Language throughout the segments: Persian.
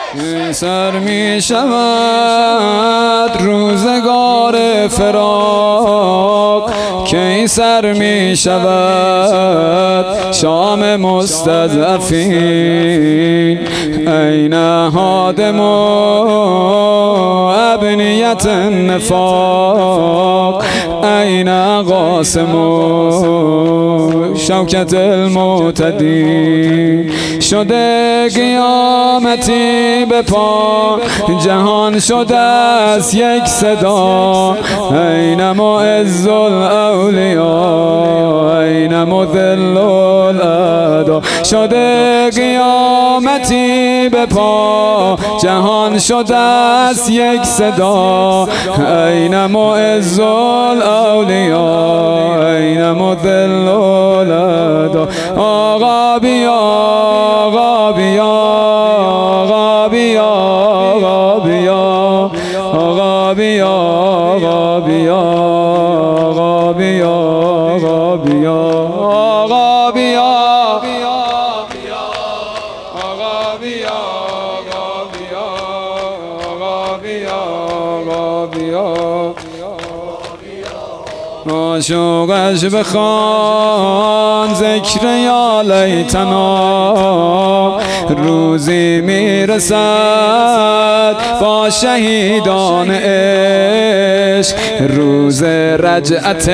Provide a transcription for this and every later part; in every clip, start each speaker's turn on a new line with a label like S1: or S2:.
S1: سر می شود روزگار فراق، کی سر می شود شام مستضعفین. این هادم ابنیت النفاق، این قاسم شوکت المعتدین. شده قیامتی به پا، جهان شده است یک صدا. این معز الاولیا، این مذل الاعدا. شده قیامتی به پا، جهان شده است یک صدا. این معز الاولیا، این مذل الاعدا. آقا بیا، آقا بیا، آقا بیا، آقا بیا، آقا بیا، آقا بیا، آقا بیا، آقا بیا، آقا بیا، آقا بیا، آقا بیا. معشوقش بخوان ذکر یا لیتنا، روزی میرسد با شهیدان عشق. روز رجعت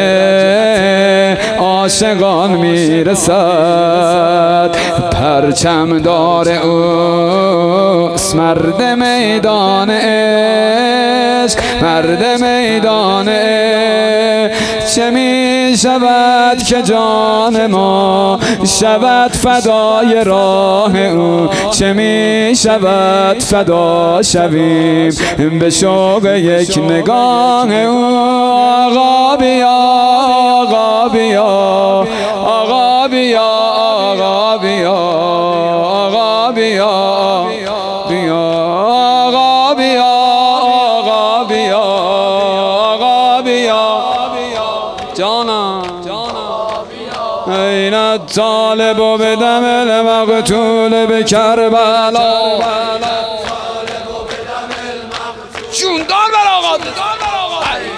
S1: عاشقان میرسد، پرچم دار اوست مرد میدان عشق، مرد میدان عشق. چه می شود که جان ما شود فدای راه او، چه می شود فدا شویم به شوق یک نگاه او. آقا بیا، آقا بیا، آقا بیا، آقا بیا، آقا بیا، بیا، آقا بیا، آقا بیا، آقا بیا. جانم این الطالب به دم المقتول به کربلا. جوندار بر آقا،